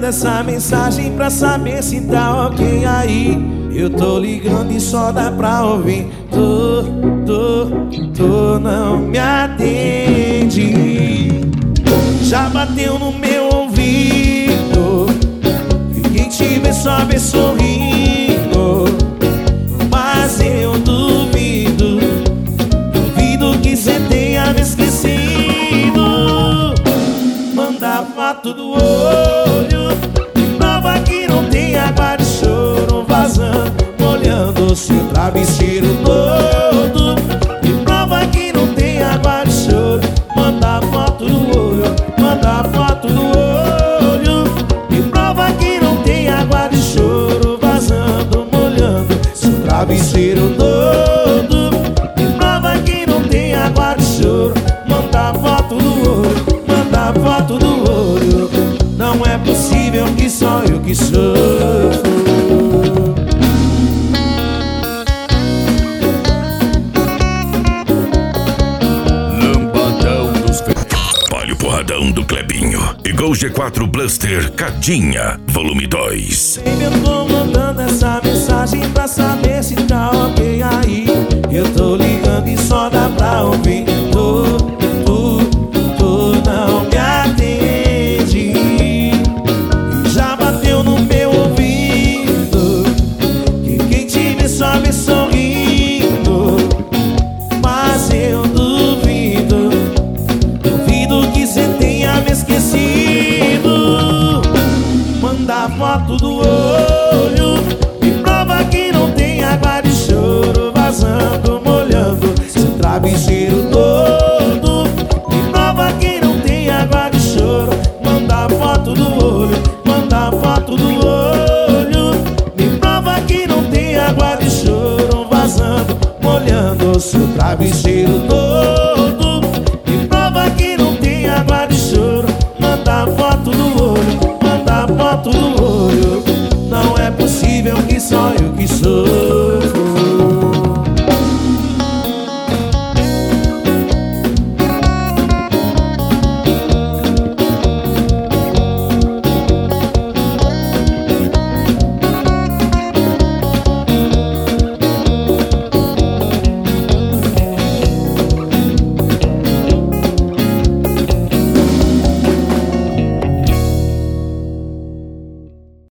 mandando essa mensagem pra saber se tá ok aí. Eu tô ligando e só dá pra ouvir. Não me atende. Já bateu no meu ouvido que quem te vê só vê sorrindo. Mas eu duvido que cê tenha me esquecido. Manda foto do olho e prova que não tem água de choro vazando, molhando seu travesseiro todo. E prova que não tem água de choro. Manda foto do olho, manda foto do olho e prova que não tem água de choro vazando, molhando seu travesseiro todo. E prova que não tem água de choro. Manda foto do olho, manda foto do olho. Não é possível que só eu que sofro. Porradão do Clebinho. Igual G4 Blaster Catinha, volume 2. Eu tô mandando essa mensagem pra saber se tá ok aí. Eu tô ligando e só dá pra ouvir. Não me atende. E já bateu no meu ouvido que quem te vê só vê sorrindo. Mas eu duvido que cê tenha me esquecido. Manda foto do olho e prova que não tem água de choro vazando, molhando seu travesseiro todo. E prova que não tem água de choro. Manda foto do olho, manda foto do olho e prova que não tem água de choro vazando, molhando seu travesseiro todo. E prova que não tem água de choro. Manda foto do olho, manda foto do olho. Não é possível que só eu que sou.